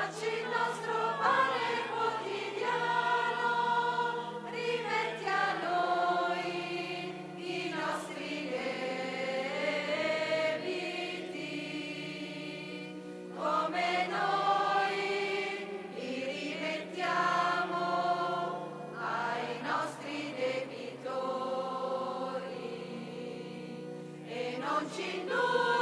Dacci il nostro pane quotidiano, rimetti a noi i nostri debiti, come noi li rimettiamo ai nostri debitori, e non ci indurre